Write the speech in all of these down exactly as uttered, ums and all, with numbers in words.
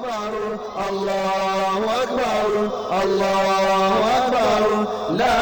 أكبر الله أكبر الله أكبر لا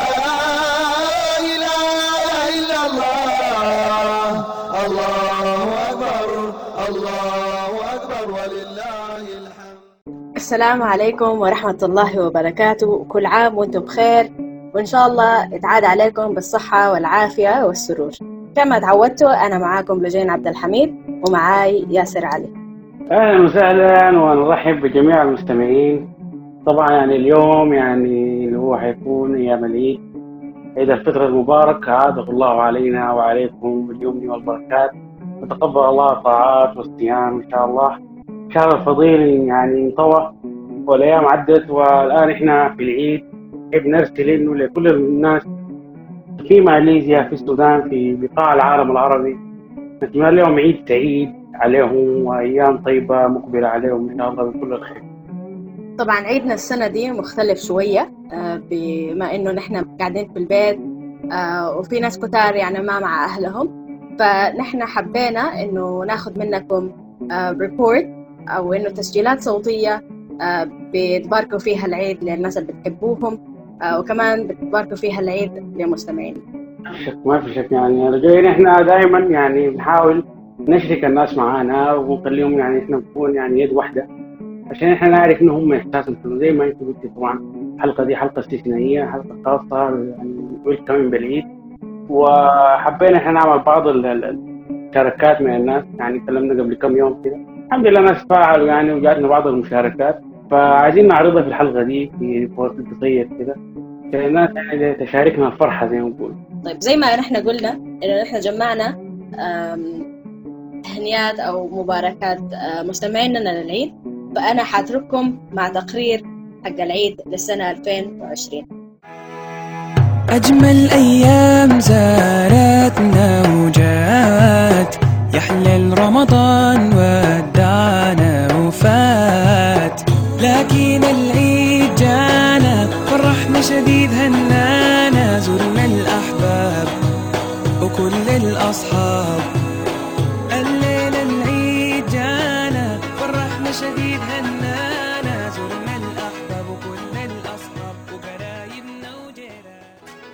إله إلا الله الله أكبر الله أكبر ولله الحمد. السلام عليكم ورحمة الله وبركاته، كل عام وانتم بخير، وإن شاء الله اتعاد عليكم بالصحة والعافية والسرور. كما تعودتوا أنا معاكم لجين عبد الحميد ومعاي ياسر علي. أهلا وسهلا ونرحب بجميع المستمعين. طبعا يعني اليوم يعني اللي هو حيكون أيام العيد، عيد الفطر المبارك، عاده الله علينا وعليكم باليمن والبركات، وتقبل الله الطاعات والصيام إن شاء الله. شهر الفضيل يعني انطوى والأيام عدت، والآن إحنا في العيد. نحب نرسل إنه لكل الناس في ماليزيا، في السودان، في بقاع العالم العربي، نتمنى لهم عيد سعيد عليهم وأيام طيبة مقبلة عليهم إن شاء الله بكل الخير. طبعا عيدنا السنة دي مختلف شوية بما إنه نحن قاعدين في البيت وفي ناس كتار يعني ما مع أهلهم، فنحن حبينا إنه ناخد منكم ريبورت أو إنه تسجيلات صوتية بتباركوا فيها العيد للناس اللي بتحبوهم، وكمان بتباركوا فيها العيد لمستمعين. ما في شك يعني رجعين احنا دائما يعني بنحاول نشرك الناس معانا ونخليهم يعني احنا نكون يعني يد واحدة، عشان احنا نعرف ان هم اساسا زي ما انت قلت. طبعا الحلقة دي حلقة استثنائية، حلقة خاصة يعني ويلكم بالعيد، وحبينا احنا نعمل بعض المشاركات من الناس. يعني تكلمنا قبل كم يوم كده، الحمد لله الناس فعلوا يعني وجاتنا بعض المشاركات، فعايزين نعرضها في الحلقة دي في بورت قصير كده عشان الناس يعني تشاركنا الفرحة زي ما نقول. طيب زي ما نحن قلنا إنه نحن جمعنا تهنيات أو مباركات مستمعيننا للعيد، فأنا حاترككم مع تقرير حق العيد للسنة ألفين وعشرين. أجمل أيام زارتنا وجات، يحلل رمضان ودعنا وفات، لكن العيد جانا فرحنا شديد هنانا، زرنا الأحباب وكل الأصحاب. الليلة العيد جانا فرحنا شديد هنانا، زرنا الأحباب وكل الأصحاب وقرايبنا وجيران.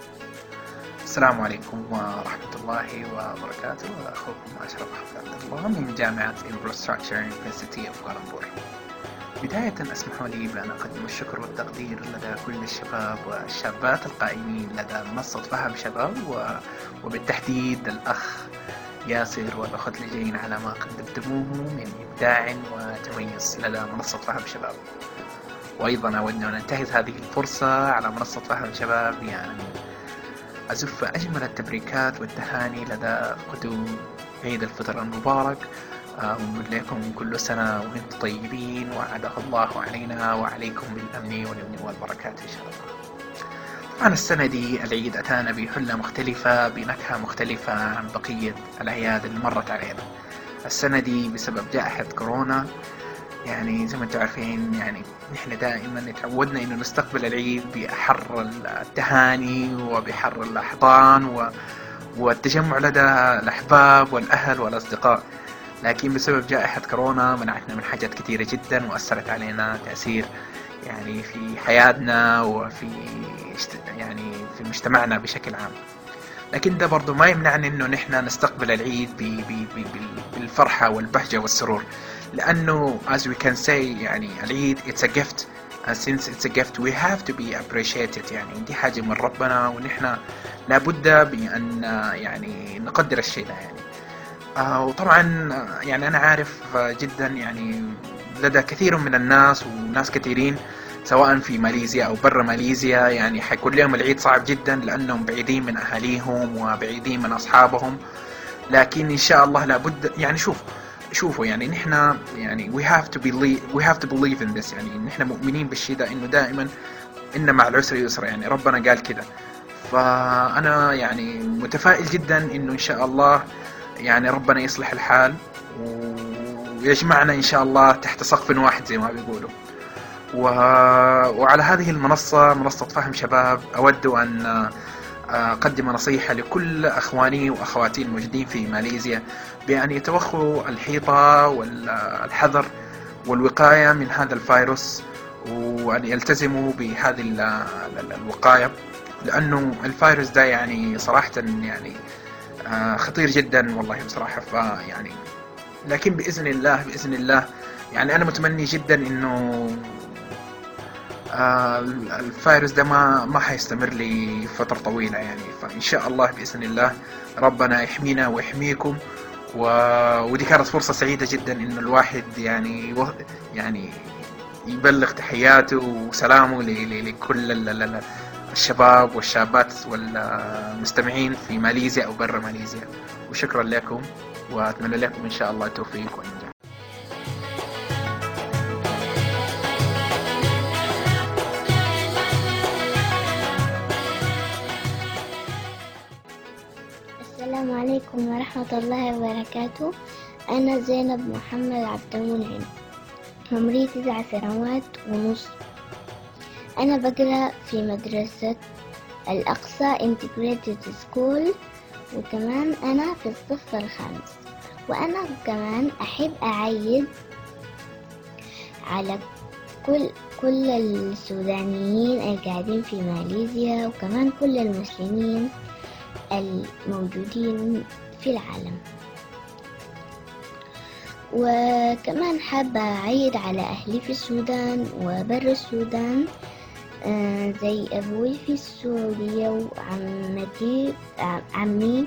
السلام عليكم ورحمة الله وبركاته. أخوكم أشرف عبد الله من جامعة Infrastructure University of كوالالمبور. بداية اسمحوا لي بأن أقدم الشكر والتقدير لدى كل الشباب والشابات القائمين لدى منصة فهم شباب، وبالتحديد الأخ ياسر والأخت لجين على ما قدمتموه من إبداع وتميز لدى منصة فهم شباب. وأيضا أود أن أنتهز هذه الفرصة على منصة فهم شباب يعني أزف أجمل التبريكات والتهاني لدى قدوم عيد الفطر المبارك، ونقول لكم كل سنة وانتم طيبين، وعده الله علينا وعليكم بالأمن واليمن والبركات إن شاء الله. طبعا السنة دي العيد أتانا بحلة مختلفة، بنكهة مختلفة عن بقية الأعياد اللي مرت علينا. السنة دي بسبب جائحة كورونا يعني زي ما انتم عارفين يعني نحن دائما تعودنا انه نستقبل العيد بأحر التهاني وبحر الأحضان و... والتجمع لدى الأحباب والأهل والأصدقاء، لكن بسبب جائحة كورونا منعتنا من حاجات كثيرة جدا وأثرت علينا تأثير يعني في حياتنا وفي يعني في مجتمعنا بشكل عام. لكن ده برضو ما يمنعنا انه نحن نستقبل العيد ب... ب... ب... بالفرحة والبهجة والسرور، لأنه as we can say يعني العيد it's a gift, and since it's a gift we have to be appreciated. يعني دي حاجة من ربنا ونحن لابد بأن يعني نقدر الشيء ده يعني. آه وطبعا يعني أنا عارف جدا يعني لدى كثير من الناس وناس كثيرين سواء في ماليزيا أو برا ماليزيا يعني حيكون لهم العيد صعب جدا لأنهم بعيدين من أهاليهم وبعيدين من أصحابهم، لكن إن شاء الله لابد يعني شوف شوفوا يعني نحن يعني we have to believe we have to believe in this. يعني نحن مؤمنين بالشيء ده إنه دائما إن مع العسر يسرا، يعني ربنا قال كده. فأنا يعني متفائل جدا إنه إن شاء الله يعني ربنا يصلح الحال ويجمعنا إن شاء الله تحت سقف واحد زي ما بيقولوا. و... وعلى هذه المنصة منصة فهم شباب أود أن أقدم نصيحة لكل أخواني وأخواتي الموجودين في ماليزيا بأن يتوخوا الحيطة والحذر والوقاية من هذا الفيروس، وأن يلتزموا بهذه الوقاية، لأنه الفيروس ده يعني صراحة يعني خطير جدا والله بصراحة. فيعني لكن بإذن الله بإذن الله يعني أنا متمني جدا إنه الفيروس ده ما ما حيستمر لي فترة طويلة يعني. فإن شاء الله بإذن الله ربنا يحمينا ويحميكم. و... ودي كانت فرصة سعيدة جدا إنه الواحد يعني و... يعني يبلغ تحياته وسلامه ل... ل... لكل ال... الشباب والشابات والمستمعين في ماليزيا أو برا ماليزيا. وشكرا لكم، وأتمنى لكم إن شاء الله التوفيق والنجاح. السلام عليكم ورحمة الله وبركاته. أنا زينب محمد عبد المنعم، عمري تسع سنوات ونص. أنا بقرأ في مدرسة الأقصى Integrated School، وكمان أنا في الصف الخامس. وأنا كمان أحب أعيد على كل كل السودانيين القاعدين في ماليزيا، وكمان كل المسلمين الموجودين في العالم. وكمان حابة أعيد على أهلي في السودان وبر السودان، زي أبوي في السعودية، وعمتي عمي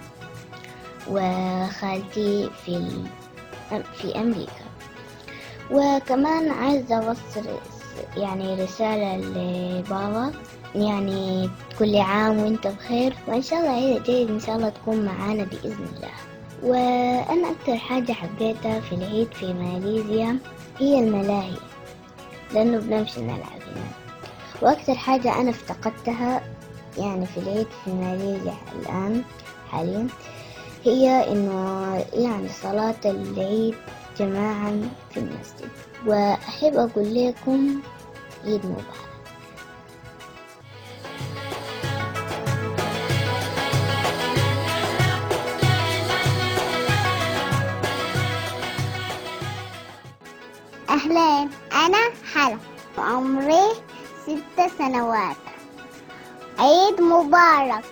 وخالتي في في أمريكا. وكمان عايزة أوصل يعني رسالة لبابا، يعني كل عام وانت بخير، وإن شاء الله عيد الجديد إن شاء الله تكون معانا بإذن الله. وأنا أكتر حاجة حبيتها في العيد في ماليزيا هي الملاهي، لأنه بنمشي نلعب هنا. وأكتر حاجة أنا افتقدتها يعني في العيد في ماليزيا الآن حاليا هي إنه يعني صلاة العيد جماعا في المسجد. وأحب أقول لكم عيد مبارك. أهلين، أنا حلا وعمري ست سنوات. عيد مبارك.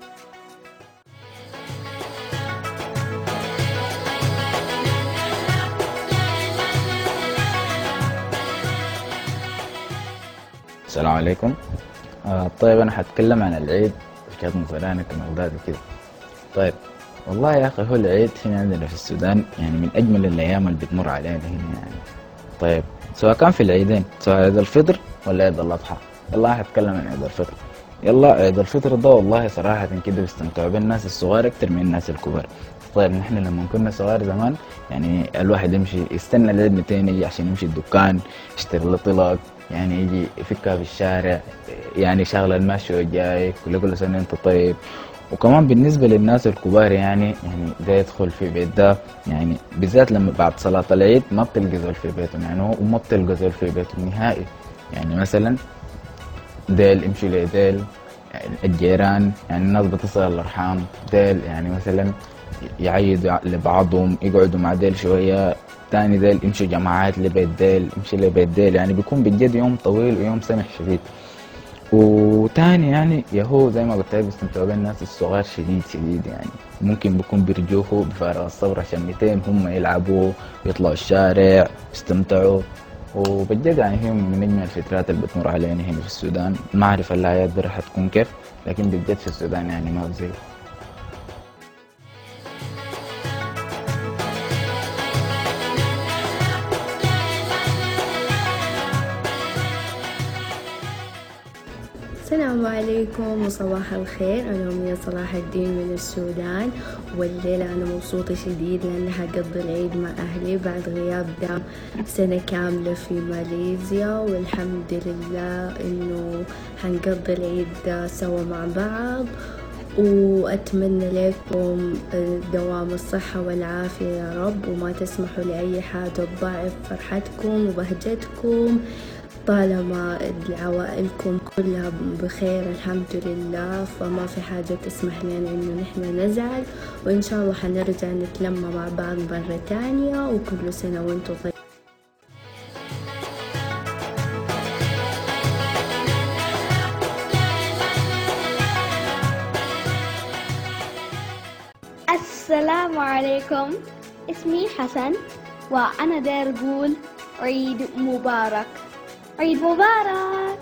السلام عليكم. آه طيب أنا حتكلم عن العيد كانت مثلا كمقداد وكده. طيب والله يا أخي هو العيد هنا عندنا في السودان يعني من أجمل الأيام اللي بتمر علينا هنا يعني. طيب سواء كان في العيدين، سواء عيد الفطر ولا عيد الأضحى. يلا هتكلم عن عيد الفطر. يلا عيد الفطر ده والله صراحة كده بيستمتعوا بالناس الصغار أكتر من الناس الكبار. طيب نحن لما كنا صغار زمان يعني الواحد يمشي يستنى العيد متين يجي عشان يمشي الدكان يشتري له طلق، يعني يجي يفكها في الشارع، يعني شغل المشي والجاي، كل كل سنة انت طيب. وكمان بالنسبة للناس الكبار يعني يعني ده يدخل في بيت ده يعني بالذات لما بعد صلاة العيد ما بتلقى زول في بيتهم، يعني هو وما بتلقى زول في بيتهم نهائي. يعني مثلا ديل يمشوا لديل يعني الجيران، يعني الناس بتصل الأرحام ديل، يعني مثلا يعيدوا لبعضهم يقعدوا مع ديل شوية، تاني ديل يمشوا جماعات لبيت ديل يمشي لبيت ديل، يعني بيكون بجد يوم طويل ويوم سمح شديد. وتاني يعني يهو زي ما قلت لك بيستمتعوا بالناس الصغار شديد شديد، يعني ممكن بيكون بيرجوه بفارغ الصبر عشان ميتين هم يلعبوا يطلعوا الشارع يستمتعوا. وبجد يعني هي من أجمل الفترات اللي بتمر علينا هنا في السودان. ما أعرف الحياة برا حتكون كيف، لكن بجد في السودان يعني ما بزي. السلام عليكم وصباح الخير. أنا أمية صلاح الدين من السودان، والليلة أنا مبسوطة شديد لأن هقضي العيد مع أهلي بعد غياب دام سنة كاملة في ماليزيا، والحمد لله إنه هنقضي العيد سوا مع بعض. وأتمنى لكم دوام الصحة والعافية يا رب، وما تسمحوا لأي حاجة تضاعف فرحتكم وبهجتكم طالما عوائلكم كلها بخير الحمد لله. فما في حاجة تسمح لنا إنه نحن نزعل، وإن شاء الله حنرجع نتلمى مع بعض مرة تانية، وكل سنة وانتم طيبين. السلام عليكم، اسمي حسن وأنا داير أقول عيد مبارك. عيد مبارك.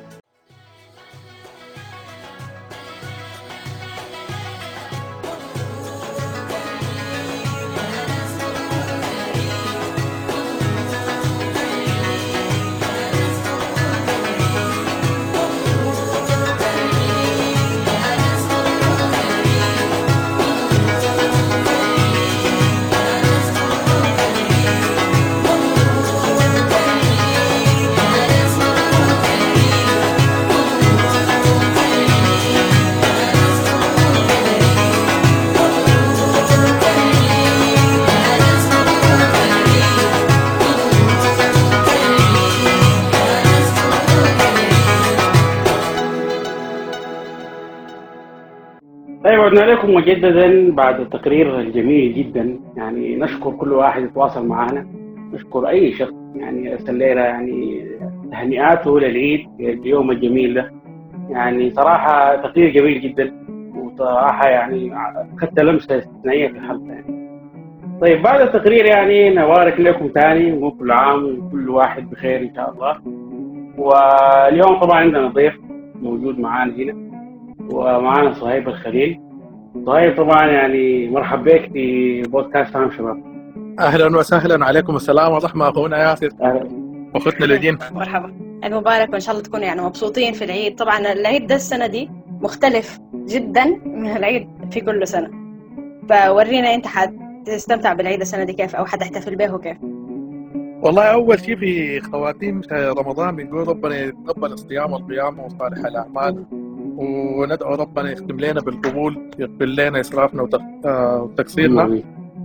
طيب عدنا لكم مجددا بعد التقرير الجميل جدا. يعني نشكر كل واحد يتواصل معنا، نشكر اي شخص يعني ارسل لنا يعني تهنئاته للعيد اليوم الجميل ده. يعني صراحه تقرير جميل جدا، وصراحه يعني اخذت لمسه استثنائيه في الحلقه يعني. طيب بعد التقرير يعني نبارك لكم ثاني وكل عام وكل واحد بخير ان شاء الله. واليوم طبعا عندنا ضيف موجود معانا هنا، ومعانا صهيب الخليل. صهيب طبعا يعني مرحب بك في بودكاست فهم شباب. اهلا وسهلا، عليكم السلام ورحمه اخونا ياسر. اهلا واختنا لودين. مرحبا، عيد مبارك وان شاء الله تكونوا يعني مبسوطين في العيد. طبعا العيد ده السنه دي مختلف جدا من العيد في كل سنه، فورينا انت حتستمتع بالعيد السنه دي كيف، او حتحتفل به كيف؟ والله اول شيء في خواتيم رمضان بنقول ربنا يتقبل الصيام والقيام وصالح الاعمال، وندعو ربنا يختم لنا بالقبول، يغفر لنا اسرافنا وتقصيرنا.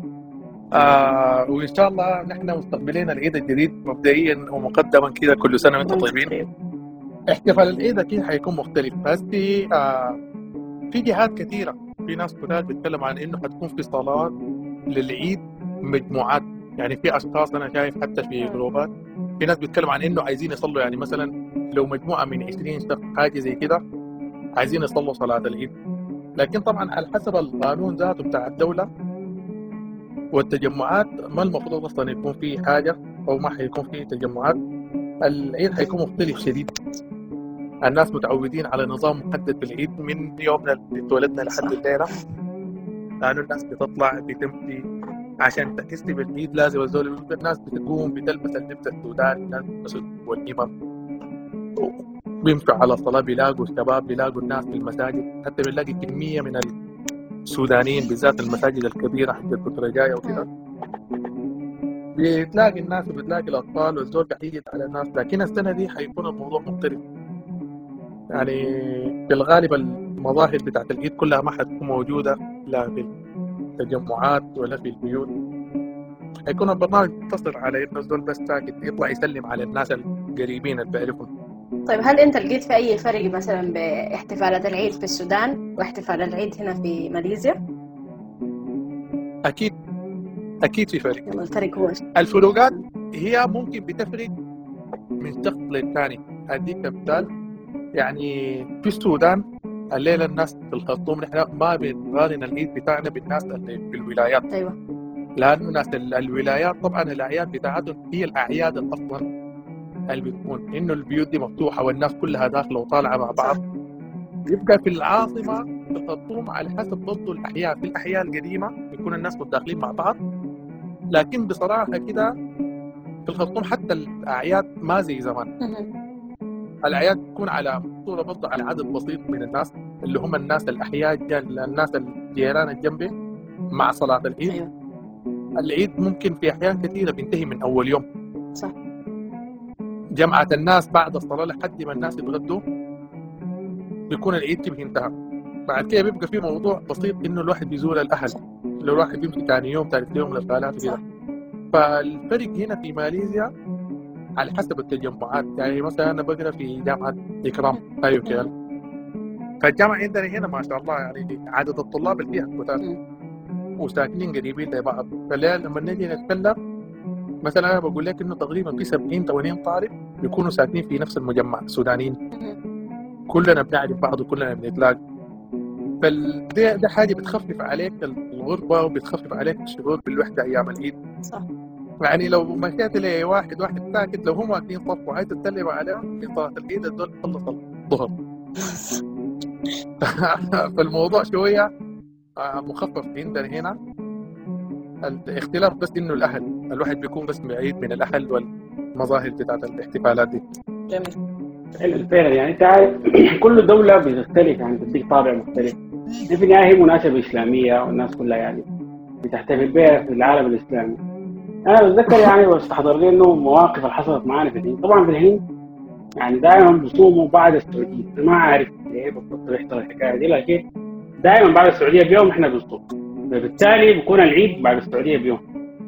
آه وان شاء الله نحن مستقبلين العيد الجديد مبدئيا ومقدما كذا. كل سنه وانتم طيبين. احتفال العيد اكيد حيكون مختلف، بس في آه في جهات كثيره، في ناس كثير بيتكلم عن انه حتكون في صلاه للعيد مجموعات. يعني في اشخاص انا شايف حتى في جروبات في ناس بيتكلم عن انه عايزين يصلوا، يعني مثلا لو مجموعه من عشرين شخص حاجه زي كده عايزين يصلوا صلاه العيد. لكن طبعا على حسب القانون ذاته بتاع الدوله والتجمعات ما المفروض اصلا يكون في حاجه او ما حيكون في تجمعات. العيد حيكون مختلف شديد. الناس متعودين على نظام محدد بالعيد من يومنا اللي اتولدنا لحد الليله، لانه الناس بتطلع بتمشي عشان تحتفل بالعيد. لازم الزول الناس بتقوم بتلبس اللبس السوداني، الناس بتلبس والإمام بيمشوا على الصلاه، بيلاقوا الشباب، بيلاقوا الناس في المساجد. حتى بنلاقي كميه من السودانيين بالذات المساجد الكبيره حق البطرجايه وكذا، بتلاقي الناس وبتلاقي الاطفال والزول قاعد على الناس. لكن السنه دي حيكون الموضوع مختلف. يعني في الغالب المظاهر بتاعت العيد كلها ما حتكون موجوده لا في التجمعات ولا في البيوت. حيكون البرنامج مقتصر على انه الزول بس ساكت يطلع يسلم على الناس القريبين اللي بيعرفهم. طيب هل انت لقيت في اي فرق مثلا باحتفالات العيد في السودان واحتفال العيد هنا في ماليزيا؟ اكيد اكيد في فرق. الفرق هو الفروقات هي ممكن بتفرق من شخص للثاني. هديك مثال، يعني في السودان الليله الناس في الخرطوم نحن ما بنقارن العيد بتاعنا بالناس اللي في الولايات. ايوه، لانه ناس الولايات طبعا الاعياد بتاعتهم هي الاعياد الاصلا اللي بتكون انه البيوت دي مفتوحه والناس كلها داخله وطالعه مع بعض. يبقى في العاصمه في الخرطوم على حسب برضه الاحياء، في الاحياء القديمه بيكون الناس متداخلين مع بعض. لكن بصراحه كده في الخرطوم حتى الاعياد ما زي زمان. الاعياد تكون على صوره برضه على عدد بسيط من الناس اللي هم الناس الاحياء، الناس الجيران الجنبي مع صلاه العيد. أيوة. العيد ممكن في احيان كثيره بينتهي من اول يوم. صح. جمعة الناس بعد الصلاة لحد ما الناس يتغدوا بيكون العيد كيف انتهى. بعد كده بيبقى في موضوع بسيط انه الواحد بيزور الاهل، لو الواحد بيمشي ثاني يوم ثالث يوم للخالات وكده. فالفرق هنا في ماليزيا على حسب التجمعات. يعني مثلا انا بقرا في جامعة إكرام ايوه كده، فالجامعة عندنا هنا ما شاء الله يعني عدد الطلاب اللي فيها كتار وساكنين قريبين لبعض. فالليل لما نجي نتكلم مثلا انا بقول لك انه تقريبا في سبعين ثمانين طالب بيكونوا ساكنين في نفس المجمع السودانيين. كلنا بنعرف بعض وكلنا بنتلاقى. فده ده حاجه بتخفف عليك الغربه وبتخفف عليك الشعور بالوحده ايام العيد. صح. يعني لو مشيت لي واحد واحد ساكت لو هم واقفين صف وعايز تسلم عليهم في صلاه العيد الدول تخلص الظهر. فالموضوع شويه مخفف عندنا هنا. الاختلاف بس انه الاهل الواحد بيكون بس بعيد من الاهل والمظاهر بتاعت الاحتفالات دي. جميل. فعلا يعني انت عارف كل دوله بتختلف يعني بتديك طابع مختلف. في النهايه هي مناسبه اسلاميه والناس كلها يعني بتحتفل بها في العالم الاسلامي. انا بتذكر يعني واستحضر لي انه مواقف اللي حصلت معانا في الهند. طبعا في الهند يعني دائما بيصوموا بعد السعوديه. ما عارف ليه بالضبط بيحصل الحكايه دي لكن دائما بعد السعوديه بيوم احنا بنصوم. فبالتالي بيكون العيد بعد السعوديه بيوم.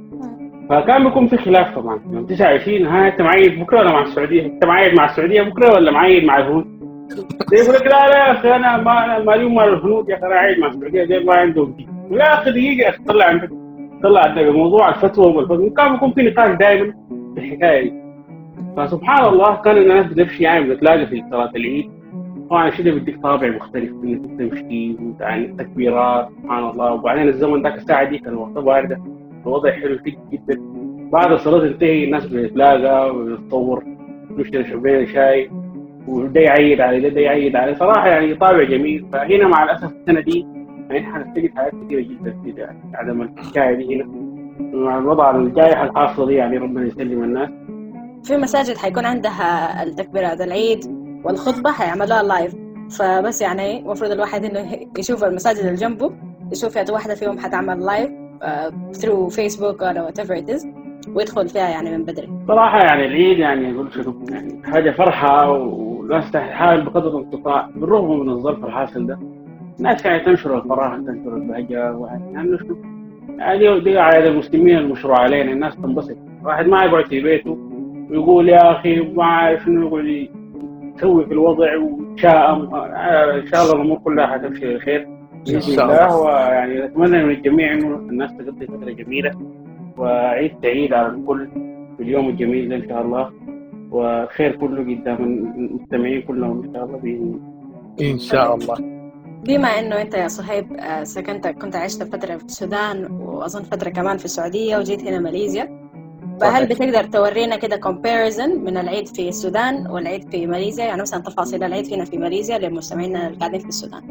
فكان بيكون في خلاف طبعا يوم تسعة وعشرين ها انت معيد بكره ولا مع السعوديه؟ انت معيد مع السعوديه بكره ولا معيد مع الهنود؟ يقول لك لا لا يا اخي انا ما ما لي مال الهنود يا اخي انا عايد مع السعوديه دي ما عندهم دي. يا اخي دقيقه يا اخي طلع عندك طلع عندك موضوع الفتوى والفتوى كان بيكون في نقاش دائما في الحكايه دي. فسبحان الله كان الناس بتمشي يعني بتلاقي في صلاه العيد طبعا الشيء ده بيديك طابع مختلف انك تمشي يعني تكبيرات سبحان الله. وبعدين الزمن ذاك الساعه دي كان الوقت بارده الوضع حلو جدا. بعد الصلاه تنتهي الناس بتتلاقى وتتصور نشرب شويه شاي وده يعيد على ده يعيد على صراحه يعني طابع جميل. فهنا مع الاسف السنه دي يعني حنفتقد حاجات كثيره جدا في يعني عدم الحكايه دي هنا مع الوضع الجائحه الحاصله دي يعني ربنا يسلم الناس. في مساجد حيكون عندها التكبيرات العيد والخطبة حيعملوها لايف. فبس يعني المفروض الواحد انه يشوف المساجد اللي جنبه يشوف يا واحدة فيهم حتعمل لايف ثرو فيسبوك ولا whatever it is ويدخل فيها يعني من بدري. صراحة يعني العيد يعني يقول شنو يعني حاجة فرحة والناس تحاول بقدر المستطاع بالرغم من الظرف الحاصل ده الناس يعني تنشر الفرح تنشر البهجة يعني شنو يعني دي عادة المسلمين المشروع علينا. الناس تنبسط واحد ما يقعد في بيته ويقول يا أخي ما عارف شنو يقول يسوي في الوضع وشائم. ان شاء الله الامور كلها حتمشي للخير باذن الله. ويعني اتمنى من الجميع انه الناس تقضي فتره جميله وعيد سعيد على الكل في اليوم الجميل ده ان شاء الله والخير كله قدام المستمعين كلهم ان شاء الله باذن ان شاء الله. بما انه انت يا صهيب سكنت كنت عشت فتره في السودان واظن فتره كمان في السعوديه وجيت هنا ماليزيا فهل بتقدر تورينا كده comparison من العيد في السودان والعيد في ماليزيا يعني مثلا تفاصيل العيد هنا في ماليزيا للمستمعين اللي قاعدين في السودان؟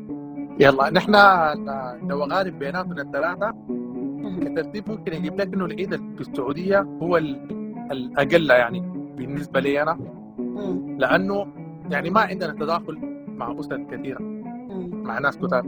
يلا نحن لو غالب بيناتنا الثلاثة كترتيب ممكن يجيب لك انه العيد في السعودية هو الأقل يعني بالنسبة لي أنا لأنه يعني ما عندنا تداخل مع أسر كثيرة مع ناس كتار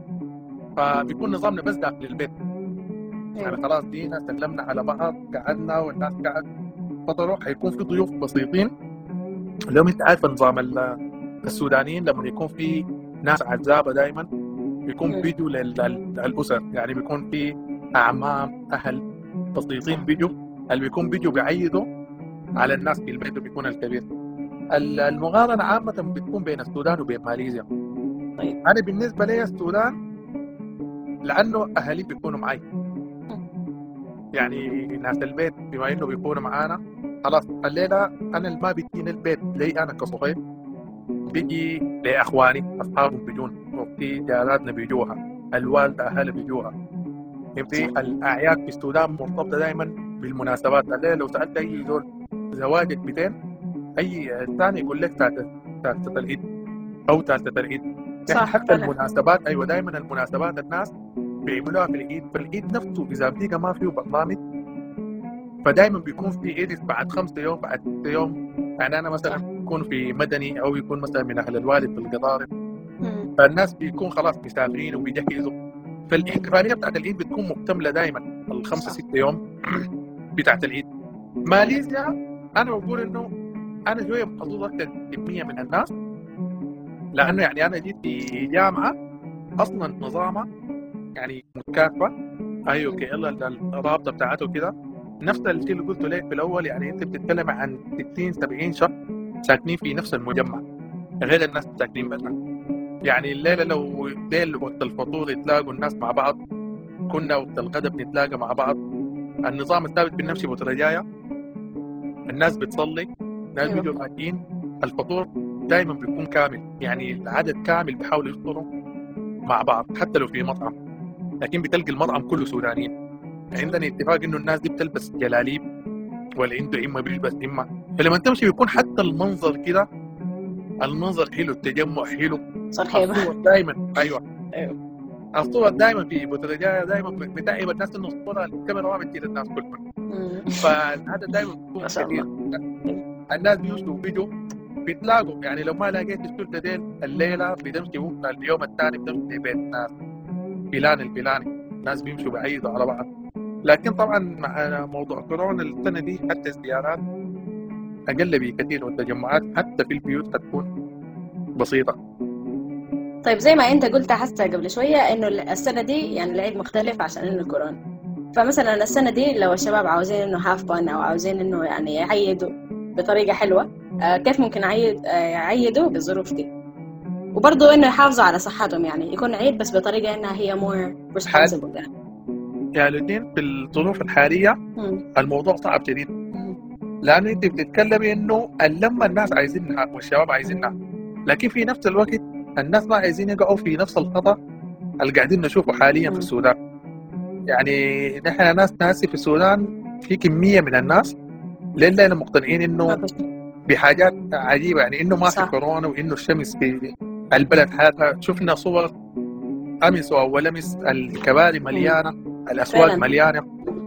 فبيكون نظامنا بس داخل البيت يعني خلاص دينا سلمنا على بعض قعدنا والناس قعد فطروا حيكون في ضيوف بسيطين. اليوم انت عارف نظام السودانيين لما يكون في ناس عزابة دائما بيكون بيجوا للأسر يعني بيكون في أعمام أهل بسيطين بيجوا اللي بيكون بيجوا بيعيدوا على الناس في البيت وبيكون الكبير. المقارنة عامة بتكون بين السودان وبين ماليزيا. أنا بالنسبة لي السودان لأنه أهلي بيكونوا معي يعني ناس البيت بما إنه بيكونوا معانا خلاص الليلة أنا اللي ما بيجيني البيت لي أنا كصهيب بيجي لأخواني أصحابهم بيجون وفي جاراتنا بيجوها الوالدة أهل بيجوها. يمكن الأعياد في السودان مرتبطة دائما بالمناسبات. الليلة لو سألت أي دول زواجك مئتين أي ثاني يقول لك ثالثة العيد أو ثالثة العيد يعني حتى المناسبات أيوة دائما المناسبات الناس بيعملوها في العيد. فالعيد نفسه إذا بيجا ما فيه برنامج فدائما بيكون في عيد بعد خمسة يوم بعد ستة يوم يعني أنا مثلا يكون في مدني أو يكون مثلا من أهل الوالد في القضارب فالناس بيكون خلاص مسافرين وبيجهزوا فالاحتفالية بتاعت العيد بتكون مكتملة دائما الخمسة ستة يوم بتاعت العيد. ماليزيا أنا بقول إنه أنا شوية محظوظ أكثر كمية من الناس لأنه يعني أنا جيت في جامعة أصلا نظامها يعني متكافئة أيوة كيلا الرابطة بتاعته كده نفس الشيء اللي قلته لك في الأول يعني أنت بتتكلم عن ستين سبعين شخص ساكنين في نفس المجمع غير الناس ساكنين برا. يعني الليلة لو ديل وقت الفطور يتلاقوا الناس مع بعض كنا وقت الغداء بنتلاقى مع بعض. النظام الثابت بنمشي بطريقة الناس بتصلي الناس بيجوا راكين الفطور دائما بيكون كامل يعني العدد كامل بيحاولوا يفطروا مع بعض حتى لو في مطعم، لكن بتلقى المطعم كله سودانيين. عندنا اتفاق انه الناس دي بتلبس جلاليب ولا عنده اما بيلبس اما، فلما تمشي بيكون حتى المنظر كده، المنظر حلو، التجمع حلو. صحيح. الصور دائما ايوه ايوه الصور دائما في بوترجاية دائما بتعب الناس انه الصورة الكاميرا ما بتجيب الناس كلهم، فهذا دائما بيكون كثير. الناس بيوصلوا بيجوا بيتلاقوا، يعني لو ما لقيت الشرطة ديل الليلة بتمشي بكرة اليوم الثاني بتمشي بين الناس فلان الفلاني، الناس بيمشوا بعيدوا على بعض. لكن طبعا مع موضوع كورونا السنة دي حتى الزيارات أقل بكثير، والتجمعات حتى في البيوت هتكون بسيطة. طيب زي ما انت قلت حتى قبل شوية انه السنة دي يعني العيد مختلف عشان انه كورونا، فمثلا السنة دي لو الشباب عاوزين انه هاف فن او عاوزين انه يعني يعيدوا بطريقة حلوة، آه كيف ممكن يعيد آه يعيدوا بالظروف دي، وبرضه انه يحافظوا على صحتهم، يعني يكون عيد بس بطريقة انها هي more responsible يعني. يا لدين في الظروف الحالية م. الموضوع صعب جديد، لأنه انت بتتكلمي انه اللمة الناس عايزينها والشباب عايزينها، لكن في نفس الوقت الناس ما عايزين يقعوا في نفس الخطأ اللي قاعدين نشوفه حاليا م. في السودان. يعني نحن ناس ناسي في السودان في كمية من الناس ليلة مقتنعين انه بحاجات عجيبة، يعني انه ما في كورونا وانه الشمس في البلد حياتها. شفنا صور امس واول امس الكباري مليانة، الاسواق مليانة.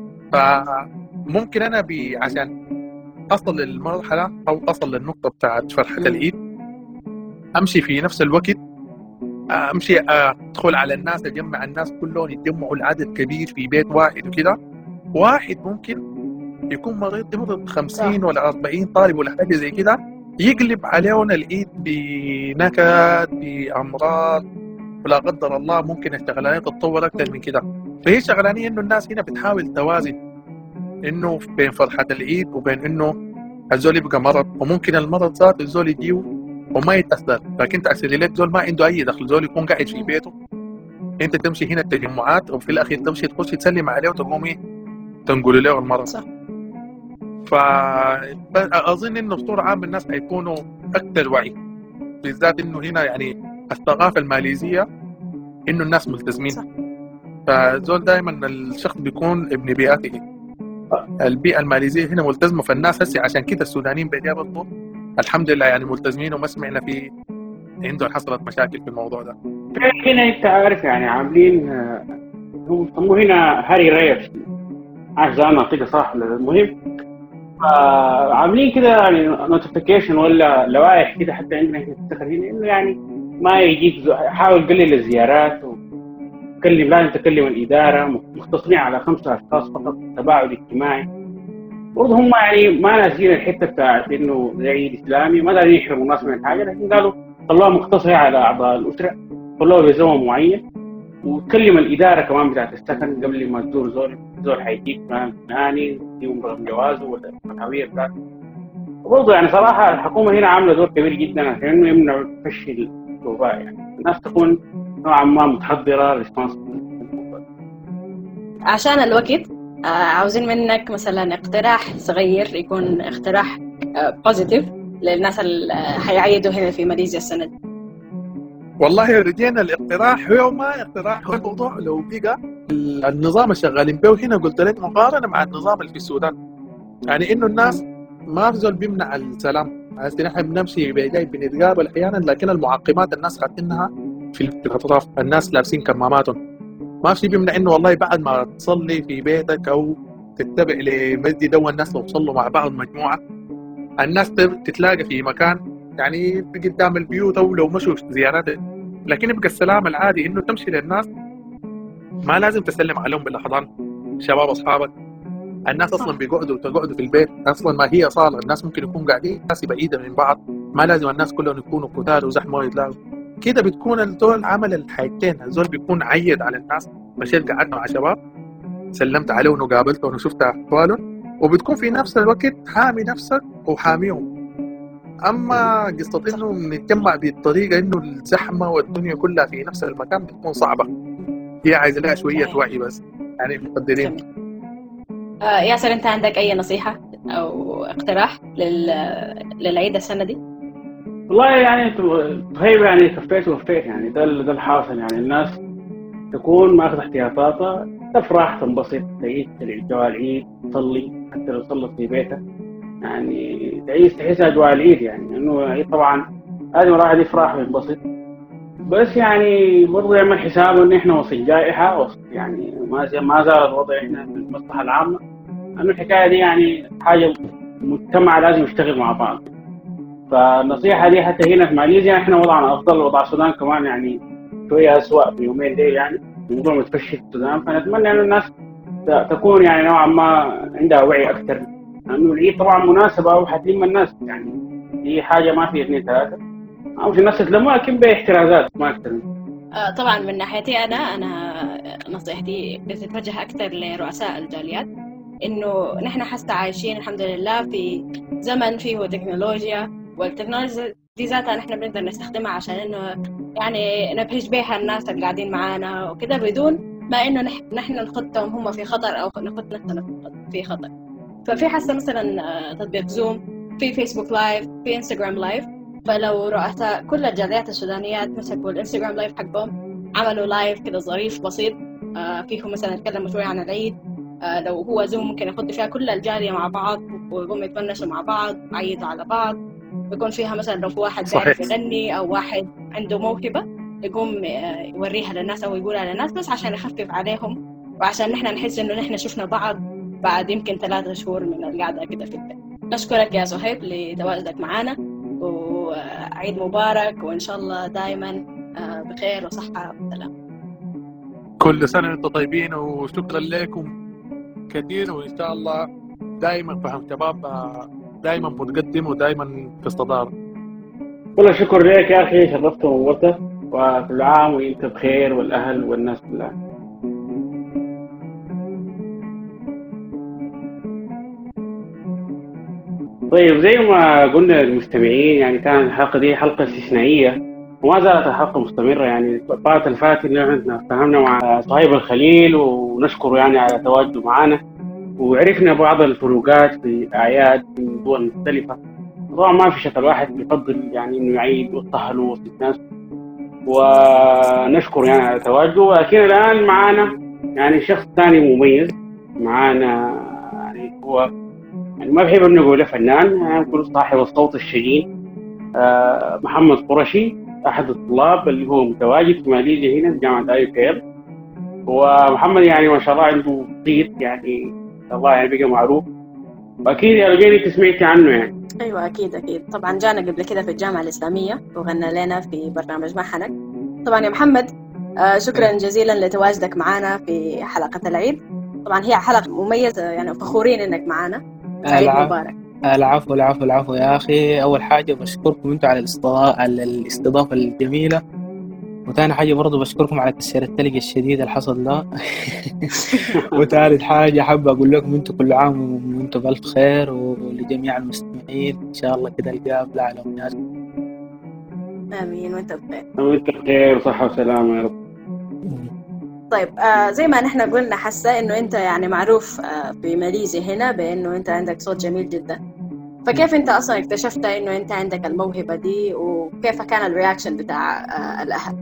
فممكن انا بي عشان اصل للمرحلة او اصل للنقطة بتاعت فرحة العيد امشي في نفس الوقت، امشي ادخل على الناس، اجمع الناس كلهم يتجمعوا العدد كبير في بيت واحد وكده. واحد ممكن يكون مريض يمرض خمسين ولا أربعين طالب ولا حاجه زي كده، يقلب علينا العيد بنكد بامراض، ولا قدر الله ممكن الشغلانيه تتطور اكثر من كده. فهي شغلانيه انه الناس هنا بتحاول توازن انه بين فرحه العيد وبين انه الزول يبقى مرض، وممكن المرض ذات الزول يجيه وما يتأثر، لكن تأثر لك زول ما عنده أي دخل، زول يكون قاعد في بيته، أنت تمشي هنا التجمعات وفي الأخير تمشي تخش تسلم عليه وتقومي تنقل له المرض. صح. فأظن إنه بصورة عامة الناس هيكونوا أكثر وعي، بالذات إنه هنا يعني الثقافة الماليزية إنه الناس ملتزمين. صح. فزول دائما الشخص بيكون ابن بيئته، البيئة الماليزية هنا ملتزمة، فالناس هسي عشان كده السودانيين بديها برضه الحمد لله يعني ملتزمين، وما سمعنا في عندهم حصلت مشاكل في الموضوع ده. هنا انت عارف يعني عاملين هم سموه هنا هاري رايت، عارف زي منطقة صح. المهم عاملين كده يعني نوتيفيكيشن ولا لوائح كده حتى عندنا هنا السكن انه يعني ما يجيك، حاول قلل الزيارات وكلم، لازم تكلم الإدارة، مختصرين على خمسة أشخاص فقط، تباعد اجتماعي. برضه هم يعني ما ناسين الحته بتاعت انه عيد اسلامي، ما دارين يحرموا الناس من حاجه، لكن قالوا خلوها مقتصره على اعضاء الاسره، خلوها بزمن معين، وتكلم الاداره كمان بتاعت السكن قبل ما تزور زول زول حيجيك فلان فلاني يوم رقم جوازه ولا الهويه بتاعته. وبرضه يعني صراحه الحكومه هنا عامله دور كبير جدا عشان انه يمنعوا تفشي الوباء، يعني الناس تكون نوعا ما متحضره ريسبونسبل. عشان الوقت عاوزين منك مثلا اقتراح صغير، يكون اقتراح بوزيتيف للناس اللي حيعيدوا هنا في ماليزيا السنة دي. والله رجينا الاقتراح هو ما اقتراح، هو الموضوع لو بقى النظام الشغالين به هنا قلت لك مقارنة مع النظام اللي في السودان، يعني انه الناس ما في زول بيمنع السلام، هسه نحن بنمشي بيجاي بنتقابل احيانا، لكن المعقمات الناس خاطينها في الاطراف، الناس لابسين كماماتهم، ما في بيمنع انه والله بعد ما تصلي في بيتك او تتبع لمسجد او الناس لو تصلوا مع بعض مجموعه، الناس تتلاقى في مكان يعني قدام البيوت او لو مشوا زيارات، لكن يبقى السلام العادي انه تمشي للناس، ما لازم تسلم عليهم بالاحضان، شباب اصحابك، الناس اصلا بيقعدوا تقعدوا في البيت، اصلا ما هي صاله، الناس ممكن يكون قاعدين ناس بعيده من بعض، ما لازم الناس كلهم يكونوا كتار وزحمه ويتلاقوا كده. بتكون الزول عمل الحاجتين، الزول بيكون عيد على الناس، مشيت قعدت مع شباب سلمت عليهم وقابلتهم وشفت احوالهم، وبتكون في نفس الوقت حامي نفسك وحاميهم. اما قصة انه نتجمع بالطريقة انه الزحمة والدنيا كلها في نفس المكان بتكون صعبة، هي عايزة لها شوية وعي بس يعني مقدرين. آه ياسر، انت عندك اي نصيحة او اقتراح لل... للعيد السنة دي؟ والله يعني طيب يعني كفيت ووفيت يعني ده ده الحاصل يعني الناس تكون ماخذ احتياطاتها تفرح تنبسط تعيش اجواء العيد تصلي حتى لو صلت في بيتها يعني تعيش تحس اجواء العيد يعني انه العيد طبعا لازم الواحد يفرح وينبسط بس يعني برضه يعمل حسابه ان احنا وسط جائحه وسط يعني ما ما زال الوضع احنا في المصلحه العامه انه الحكايه دي يعني حاجه المجتمع لازم يشتغل مع بعض. فالنصيحه دي حتى هنا في ماليزيا احنا وضعنا افضل وضع السودان كمان يعني شويه اسوء في يومين دي يعني الموضوع متفشي في السودان فنتمنى ان الناس تكون يعني نوعا ما عندها وعي اكثر لانه العيد طبعا مناسبه وحتلم الناس يعني هي حاجه ما في اثنين ثلاثه او في الناس تلموا لكن باحترازات ما اكثر. آه طبعا من ناحيتي انا انا نصيحتي بتتوجه اكثر لرؤساء الجاليات انه نحن حتى عايشين الحمد لله في زمن فيه تكنولوجيا والتكنولوجيا دي ذاتها نحن بنقدر نستخدمها عشان انه يعني نبهج بيها الناس اللي قاعدين معانا وكده بدون ما انه نحن نخطهم هم في خطر او نخط نفسنا في خطر. ففي حتى مثلا تطبيق زوم في فيسبوك لايف في انستغرام لايف فلو رؤساء كل الجاليات السودانيات مسكوا الانستغرام لايف حقهم عملوا لايف كده ظريف بسيط فيهم مثلا يتكلموا شوية عن العيد لو هو زوم ممكن ياخد فيها كل الجالية مع بعض ويقوموا يتونسوا مع بعض ويعيدوا على بعض يكون فيها مثلا لو في واحد بيعرف يغني أو واحد عنده موهبة يقوم يوريها للناس أو يقولها للناس بس عشان يخفف عليهم وعشان نحن نحس إنه نحن شفنا بعض بعد يمكن ثلاثة شهور من القعدة كده في البيت. نشكرك يا صهيب لتواجدك معنا وعيد مبارك وإن شاء الله دائما بخير وصحة وسلام. كل سنة وانتم طيبين وشكرا لكم كثير وإن شاء الله دائما فهم شباب دائما متقدم ودائما في الصدارة. كل شكر لك يا أخي شرفت ونورت وكل عام وانت بخير والأهل والناس كلها. طيب زي ما قلنا للمستمعين يعني كانت الحلقة دي حلقة استثنائية وما زالت الحلقة مستمرة يعني الفترة الفاتت اللي احنا فهمنا مع صهيب الخليل ونشكره يعني على تواجده معنا وعرفنا بعض الفروقات في أعياد في دول مختلفة. طبعا ما في شكل واحد بيفضل يعني إنه يعيد والطهل وسط الناس ونشكر يعني على تواجده. لكن الآن معنا يعني شخص ثاني مميز معنا يعني هو يعني ما بحب أن نقول فنان يعني نقول صاحب الصوت الشجين آه محمد قرشي أحد الطلاب اللي هو متواجد في ماليزيا هنا في جامعة آي كير. ومحمد يعني ما شاء الله عنده صيت يعني الله يعني بقى معروف وأكيد يا رجال أنت سمعتي عنه يعني. أيوة أكيد أكيد طبعا جانا قبل كده في الجامعة الإسلامية وغنى لنا في برنامج محنك. طبعا يا محمد آه شكرا جزيلا لتواجدك معنا في حلقة العيد. طبعا هي حلقة مميزة يعني فخورين إنك معنا. عيد مبارك. العفو العفو العفو يا أخي. أول حاجة بشكركم أنتم على الاستضافة على الاستضافة الجميلة وثاني حاجة برضو بشكركم على تسير التلقى الشديد اللي حصل ده وثالث حاجة حابة أقول لكم أنتم كل عام وأنتم بألف خير ولجميع المستمعين إن شاء الله كده القاب على الناس. آمين وأنت بخير. وأنت بخير وصحة وسلامة يا رب. طيب آه زي ما نحن قلنا حاسة إنه أنت يعني معروف آه في ماليزيا هنا بإنه أنت عندك صوت جميل جدا. فكيف أنت أصلا اكتشفت إنه أنت عندك الموهبة دي وكيف كان الرياكشن بتاع آه الأهل؟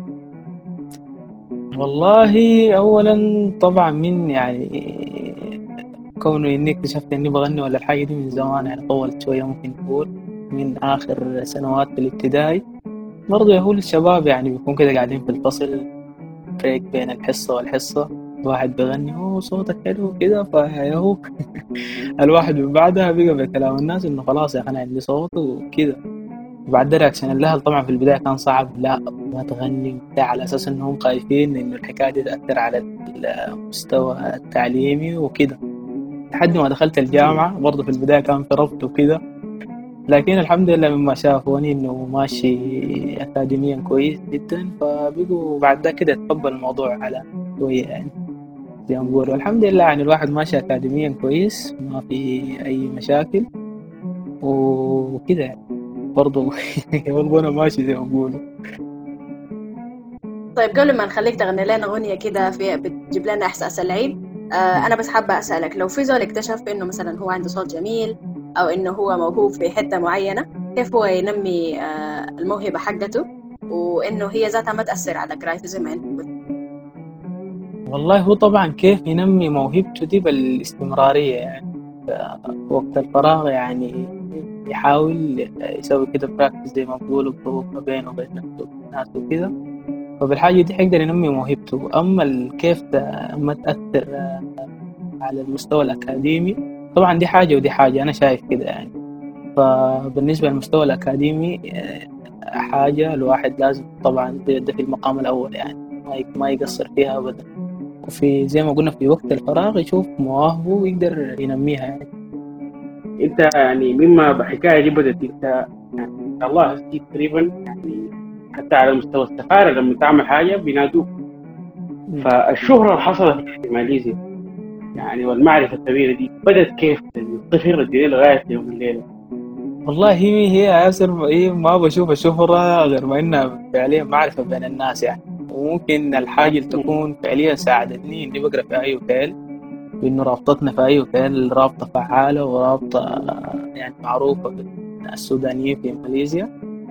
والله أولا طبعا من يعني كونه إني اكتشفت إني بغني ولا الحاجة دي من زمان يعني طولت شوية ممكن نقول من آخر سنوات في الابتدائي. برضو يهول الشباب يعني بيكون كده قاعدين في الفصل بريك بين الحصة والحصة واحد بغني هو صوتك حلو كده فيهو الواحد من بعدها بقى بكلام الناس إنه خلاص يا أخي أنا عندي صوت وكده. وبعد ده رياكشن الأهل طبعا في البداية كان صعب لا ما تغني بتاع على أساس إنهم خايفين إنه الحكاية دي تأثر على المستوى التعليمي وكده. لحد ما دخلت الجامعة برضو في البداية كان في رفض وكده لكن الحمد لله مما شافوني إنه ماشي أكاديميا كويس جدا فبقوا بعد ده كده تقبل الموضوع على شوية يعني زي ما نقول. والحمد لله يعني الواحد ماشي أكاديميا كويس ما في أي مشاكل وكده يعني برضو برضو أنا ماشي زي ما نقول. طيب قبل ما نخليك تغني لنا أغنية كده في بتجيب لنا إحساس العيد آه أنا بس حابة أسألك لو في زول اكتشف إنه مثلا هو عنده صوت جميل أو إنه هو موهوب في حتة معينة كيف هو ينمي آه الموهبة حقته، وإنه هي ذاتها ما تأثر على قرايته زي ما أنت قلت؟ والله هو طبعا كيف ينمي موهبته دي بالاستمرارية، يعني في وقت الفراغ يعني يحاول يسوي كده براكتس زي ما بقولوا ما بينه وبين نفسه والناس وكده، فبالحاجة دي حيقدر ينمي موهبته. أما كيف ما تأثر على المستوى الأكاديمي، طبعا دي حاجة ودي حاجة، أنا شايف كده يعني. فبالنسبة للمستوى الأكاديمي حاجة الواحد لازم طبعا ده في المقام الأول يعني ما يقصر فيها أبدا، وفي زي ما قلنا في وقت الفراغ يشوف مواهبه ويقدر ينميها يعني. انت يعني مما بحكايه دي بدت انت يعني الله هستيك تقريبا يعني حتى على مستوى السفاره لما تعمل حاجه بينادوك، فالشهره اللي حصلت في ماليزيا يعني والمعرفه الكبيره دي بدت كيف الطفل دي لغايه يوم الليله؟ والله هي هي ياسر هي ما بشوف الشهره غير ما انها فعليا معرفه بين الناس يعني، وممكن الحاجه اللي تكون فعليا ساعدتني اني بقرا في اي اوتيل، وإنه رابطتنا في أي اوتيل رابطة فعالة ورابطة يعني معروفة بالسودانيين في ماليزيا.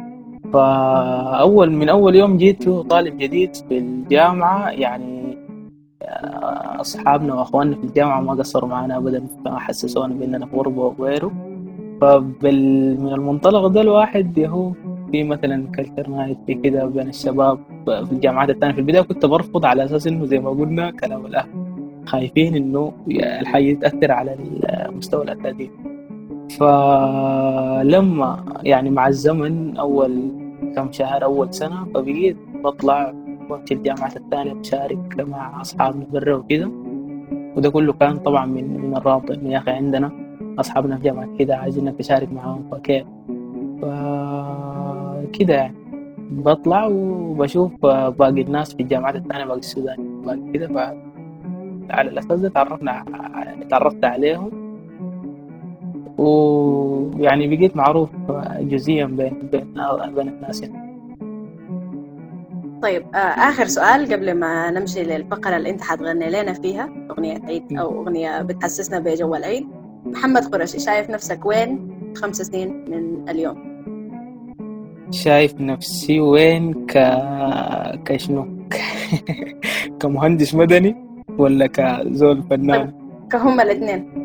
فأول من أول يوم جيت طالب جديد في الجامعة يعني أصحابنا وأخواننا في الجامعة ما قصروا معنا أبدا، حسسونا بأننا في غربة وغيره. فمن المنطلق ده الواحد يهو في مثلا كلتر نايت في كده بين الشباب في الجامعات الثانية. في البداية كنت برفض على أساس إنه زي ما قلنا كلام الأهل، خايفين إنه الحاجة تأثر على المستوى الأكاديمي. فلما يعني مع الزمن أول كم شهر أول سنة فبقيت بطلع وقت الجامعة الثانية بشارك مع أصحابنا برا وكده، وده كله كان طبعا من من الرابطة إنه يا أخي عندنا أصحابنا في جامعة كده عايزينك تشارك معهم فكيف. فكده يعني بطلع وبشوف باقي الناس في الجامعات الثانية باقي السودان باقي كده، فعلى الأساس ده تعرفنا تعرفت عليهم ويعني بقيت معروف جزئيا بين بين بين الناس يعني. طيب آخر سؤال قبل ما نمشي للفقرة اللي أنت حتغني لنا فيها أغنية عيد أو أغنية بتحسسنا بجو العيد. محمد قرشي شايف نفسك وين خمس سنين من اليوم؟ شايف نفسي وين ك كشنو كمهندس مدني ولا كزول فنان؟ طيب كهما الاثنين.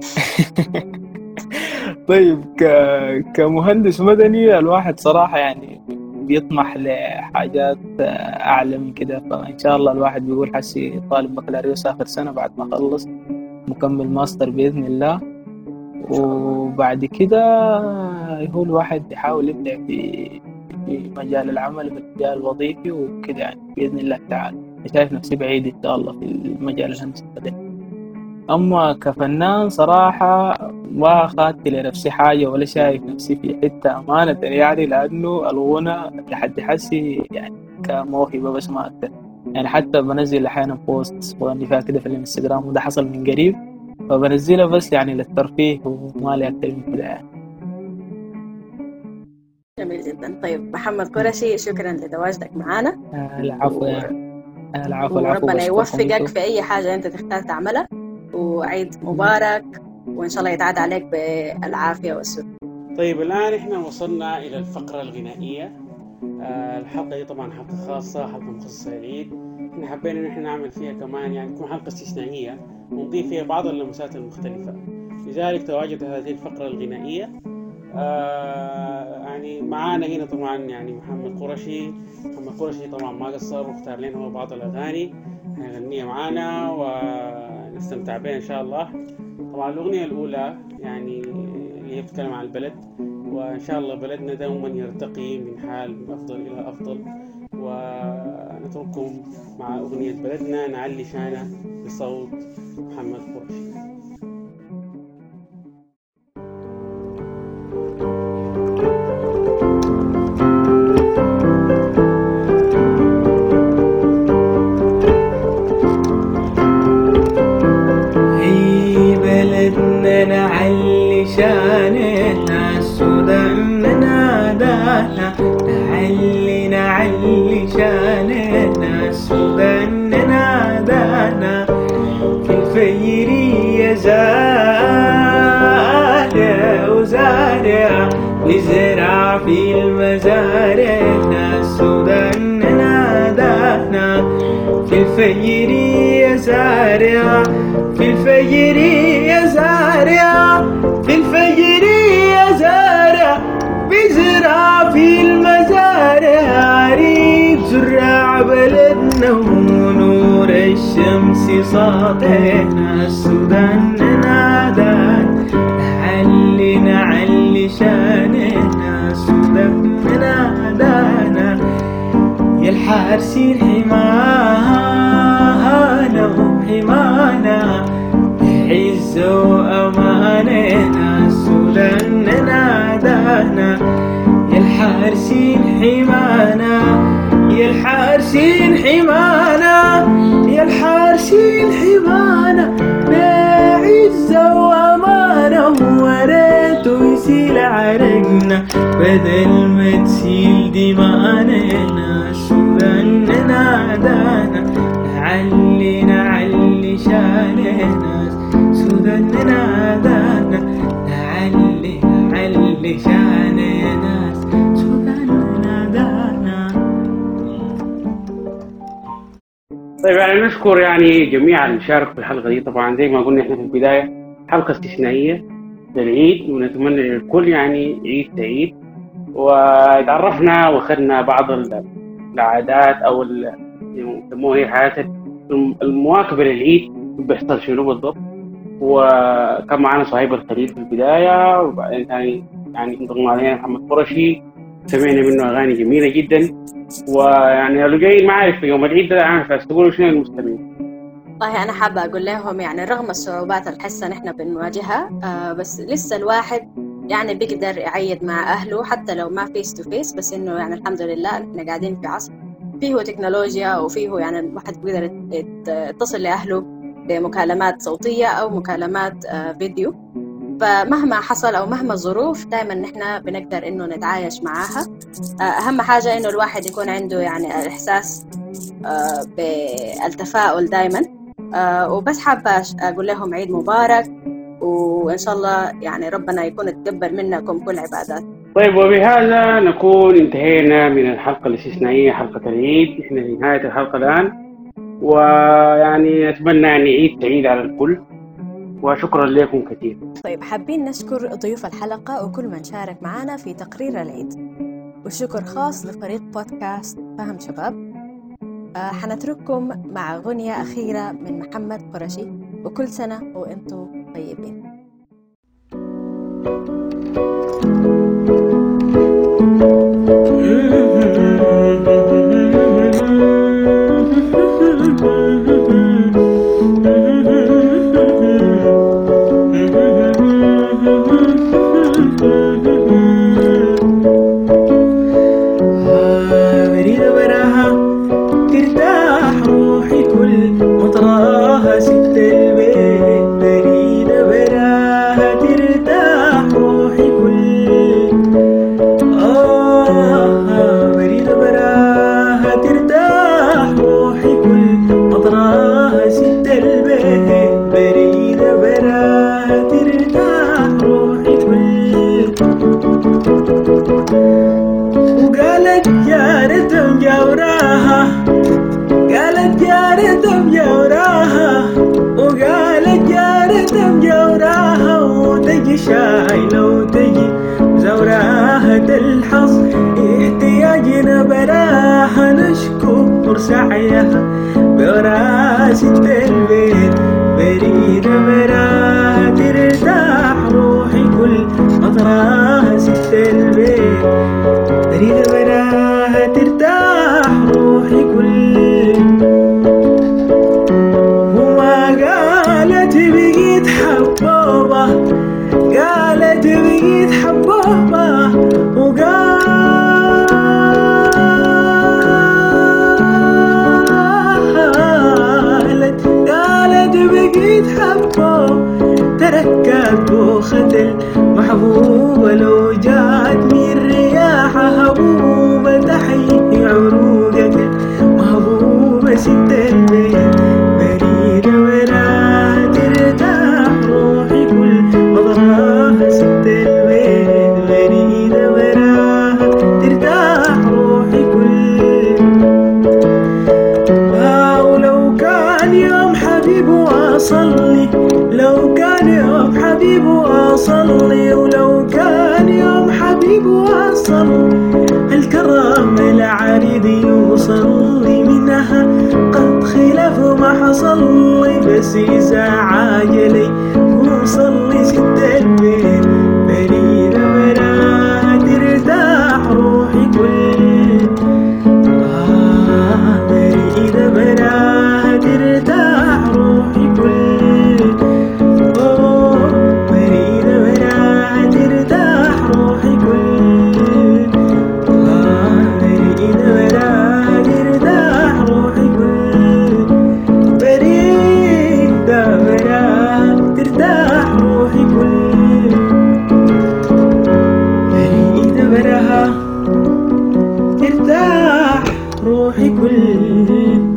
طيب ك... كمهندس مدني الواحد صراحة يعني بيطمح لحاجات أعلى من كده، فإن شاء الله الواحد بيقول حسي طالب بكالوريوس آخر سنة بعد ما أخلص مكمل ماستر بإذن الله، وبعد كده هو الواحد يحاول يبدأ في في مجال العمل في المجال الوظيفي وكده يعني بإذن الله تعالى. شايف نفسي بعيد إن شاء الله في المجال الهندسي المدني. أما كفنان صراحة ما أخذت لنفسي حاجة ولا شايف نفسي في حتة أمانة يعني، لأنه الغنى لحد حسي يعني كموهبة بس ما أكتر يعني. حتى بنزل أحيانا بوست وأني فيها كده في الانستغرام وده حصل من قريب، فبنزلها بس يعني للترفيه وما لي أكتر من كده يعني. جميل جدا. طيب محمد قرشي شكرا لتواجدك معنا. العفو و... العفو العفو وربنا يوفقك في أي حاجة أنت تختار تعملها، وعيد مبارك وإن شاء الله يتعاد عليك بالعافية والسرور. طيب الآن إحنا وصلنا إلى الفقرة الغنائية. آه الحلقة دي طبعا حلقة خاصة، حلقة مخصصة للعيد. إحنا حبينا إن إحنا نعمل فيها كمان يعني تكون حلقة استثنائية ونضيف فيها بعض اللمسات المختلفة، لذلك تواجد هذه الفقرة الغنائية. آه يعني معانا هنا طبعا يعني محمد قرشي. محمد قرشي طبعا ما قصر واختار لنا هو بعض الأغاني هيغنيها معانا ونستمتع بها إن شاء الله. طبعا الأغنية الأولى يعني اللي هي بتتكلم عن البلد، وإن شاء الله بلدنا دوما يرتقي من حال من أفضل إلى أفضل، ونترككم مع أغنية بلدنا نعلي شانه بصوت محمد قرشي. نعلي شاننا السودان ننادانا، نعلي نعلي شاننا السودان ننادانا، في الفجر نزرع في المزارع السودان نادانا في الفجر يا زارع في الفجر يا زارع في الفجر يا زارع بزرع في المزارع ريد زرع بلدنا ونور الشمس ساطعنا السودان نادانا نعلي نعلي شاننا السودان نادانا يا الحارسين حمانا وحمانا عز وأماننا السودان نادانا يا الحارسين حمانا يا الحارسين حمانا يا الحارسين حمانا عز وأمانة وريته يسيل عرقنا بدل ما تسيل دماءنا السودان نادانا نعلي نعلي شاننا السودان نادانا نعلي نعلي شاننا السودان نادانا. طيب يعني نشكر يعني جميع اللي شاركوا في الحلقة دي. طبعا زي ما قلنا احنا في البداية حلقة استثنائية للعيد ونتمنى للكل يعني عيد سعيد، وتعرفنا واخذنا بعض العادات او يسموها هي حياة المواكبة للعيد بيحصل شنو بالضبط. وكان معنا صهيب الخليل في البداية، وبعدين ثاني يعني انضم علينا محمد قرشي، سمعنا منه اغاني جميلة جدا. ويعني لو جايين معي في يوم العيد ده انا تقولوا شنو للمستمعين؟ والله أنا حابة أقول لهم يعني رغم الصعوبات اللي حسنا نحن بنواجهها آه بس لسه الواحد يعني بيقدر يعيد مع أهله حتى لو ما فيس تو فيس، بس إنه يعني الحمد لله إحنا قاعدين في عصر فيه تكنولوجيا وفيه يعني الواحد بيقدر يتصل لأهله بمكالمات صوتية أو مكالمات آه فيديو. فمهما حصل أو مهما الظروف دائما نحن بنقدر إنه نتعايش معاها. آه أهم حاجة إنه الواحد يكون عنده يعني إحساس آه بالتفاؤل دائما. آه وبس حابة أقول لهم عيد مبارك، وإن شاء الله يعني ربنا يكون يتقبل منكم كل عبادات. طيب وبهذا نكون انتهينا من الحلقة الاستثنائية حلقة العيد. إحنا في نهاية الحلقة الآن، ويعني أتمنى يعني عيد سعيد على الكل، وشكرا لكم كثير. طيب حابين نشكر ضيوف الحلقة وكل من شارك معنا في تقرير العيد، وشكر خاص لفريق بودكاست فهم شباب. آه حنترككم مع غنية أخيرة من محمد قرشي، وكل سنة وأنتم طيبين. شايلة وتجي زوراها الحظ احتياجنا براها نشكر سعيها براسة البيت بريدة براها ترتاح روحي كل مطراها ست البيت بريدة براها ترتاح روحي كل وما قالت بقيت حبوبة قالت بقيت حبوبة وقالت قالت بقيت حبوبة تركت بوخة المحبوبة لو جات من رياحها هبوبة تحيي عروقك محبوبة ست البيت بريدة ولا ترتاح روحي كل مضراها ست البيت بريدة وصلي، ولو كان يوم حبيب وصل الكرام العريض يوصل لي منها قد خلاف ما حصل لي، بس إذا عاجلي وصل لي ست البيت بريدة براها ترتاح روحي كل آه بريدة براها ترتاح روحي كل أوه بريدة براها ترتاح روحي كل آه بريدة براها ترتاح روحي كل بريدة براها ترتاح روحي كل بريدة براها ترتاح روحي كل